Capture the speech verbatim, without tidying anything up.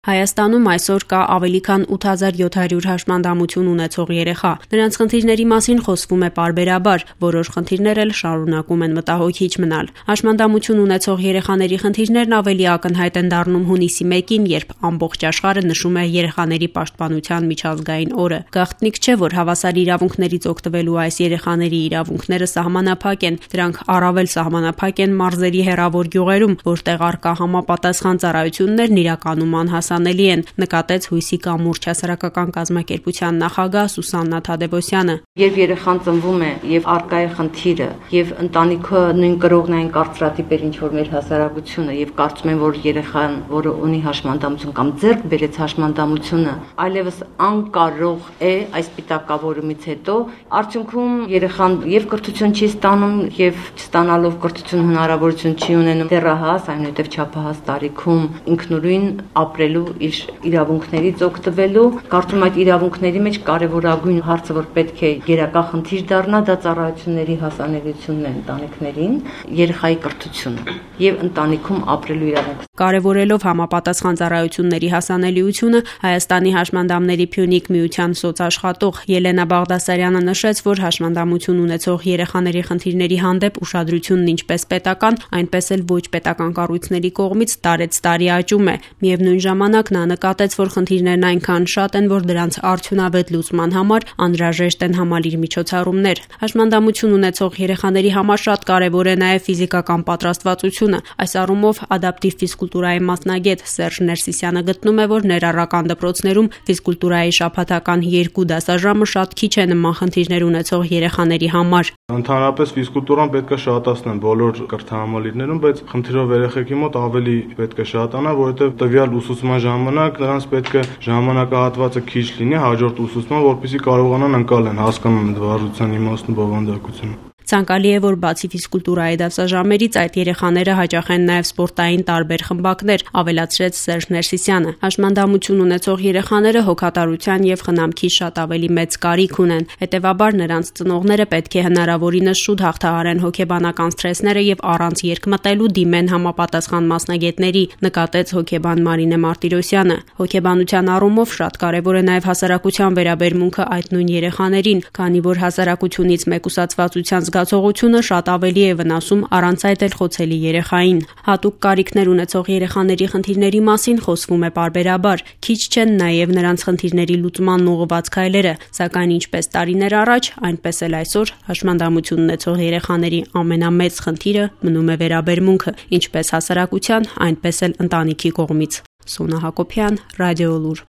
Հայաստանում այսօր կա ավելի քան ութ հազար յոթ հարյուր հաշմանդամություն ունեցող երեխա։ Նրանց խնդիրների մասին խոսվում է պարբերաբար, որոշ խնդիրներ էլ շարունակում են մտահոգիչ մնալ։ Հաշմանդամություն ունեցող երեխաների խնդիրներն ավելի ակնհայտ են դառնում հունիսի մեկին, երբ ամբողջ աշխարհը նշում է երեխաների պաշտպանության միջազգային օրը։ Գաղտնիք չէ, որ հավասար իրավունքներից օգտվելու այս երեխաների իրավունքները սահմանափակ են, դրանք առավել սահմանափակ են մարզերի հեռավոր գյուղերում, որտեղ առկա համապատասխան ծառայություններն իրականում անհասանելի են, նկատեց Հույսի կամուրջ հասարակական կազմակերպության նախագահ Սուսաննա Թադևոսյանը։ Երբ երեխան ծնվում է եւ առկա է խնդիրը եւ ընտանիքը նույն կրողն այն կարծրատիպեր, ինչ որ մեր հասարակությունը, եւ կարծում են, որ երեխան, որը ունի հաշմանդամություն կամ ձեռք բերեց հաշմանդամությունը, այլևս անկարող է այս պիտակավորումից հետո, արդյունքում երեխան եւ կրթություն չի ստանում եւ չստանալով կրթություն հնարավորություն չի ունենում դեռահաս, այնուհետեւ չափահաս տարիքում ինքնուրույն ապրելու իր իրավունքներից օգտվելու։ Կարծում այդ իրավունքների մեջ կարևորագույն հարցը, որ պետք է գերակա խնդիր դառնա, դա ծառայությունների հասանելիությունն է ընտանիքներին, երեխայի կրթությունը եւ ընտանիքում ապրելու իրավունքը։ Կարևորելով համապատասխան ծառայությունների հասանելիությունը, Հայաստանի հաշմանդամների Փյունիկ միության սոցաշխատող Ելենա Բաղդասարյանը նշեց, որ հաշմանդամություն ունեցող երեխաների խնդիրների հանդեպ ուշադրությունն ինչպես պետական, այնպես էլ ոչ պետական կառույցների կողմից տարեց տարի աճում է։ Միևնույն ժամանակ նա նկատեց, որ խնդիրներն այնքան շատ են, որ դրանց արդյունավետ լուծման համար անհրաժեշտ են համալիր միջոցառումներ։ Հաշմանդամություն ունեցող երեխաների համար շատ կարևոր է նաև ֆիզիկական պատրաստվածությունը։ Այս առումով ադապտիվ ֆիզկուլտուրայի մասնագետ Սերժ Ներսիսյանը գտնում է, որ ներառական դպրոցներում ֆիզկուլտուրայի շաբաթական երկու դասաժամը շատ քիչ է նման խնդիրներ ունեցող երեխաների համար։ Ընդհանրապես ֆիզկուլտուրան պետք է շատացնեն բոլոր կրթահամալիրներում, բայց խնդիրով երեխեքի մոտ ավելի պետք է շատանա, որովհետև տվյալ ուսուցման ժամանակ նրանց պետք է ժամանակահատվածը քիչ լինի հաջորդ ուսուցման, որպեսզի կարողանան ընկալեն, հասկանան այդ վարժության իմաստն ու բովանդակությունը։ Ցանկալի է, որ բացի ֆիզկուլտուրայի դասաժամերից այդ երեխաները հաճախեն նաև սպորտային տարբեր խմբակներ, ավելացրեց Սերժ Ներսիսյանը։ Հաշմանդամություն ունեցող երեխաները հոգատարության եւ խնամքի շատ ավելի մեծ կարիք ունեն։ Հետևաբար նրանց ծնողները պետք է հնարավորինս շուտ հաղթահարեն հոգեբանական սթրեսները եւ առանց երկմտելու դիմեն համապատասխան մասնագետների, նկատեց հոգեբան Մարինե Մարտիրոսյանը։ Հոգեբանության առումով շատ կարեւոր է նաև հասարակության վերաբերմունքը այդ նույն երեխաներին, քանի որ հասարակությունից մեկուսացվածության զգացողությունը շատ ավելի է վնասում առանց այդ էլ խոցելի երեխային։ Հատուկ կարիքներ ունեցող երեխաների խնդիրների մասին խոսվում է պարբերաբար, քիչ չեն նաև նրանց խնդիրների լուծման ուղղված քայլերը, սակայն ինչպես տարիներ առաջ, այնպես էլ այսօր հաշմանդամություն ունեցող երեխաների ամենամեծ խնդիրը մնում է վերաբերմունքը, ինչպես հասարակության, այնպես էլ ընտանիքի կողմից։ Սոնա Հակոբյան, Ռադիոլուր։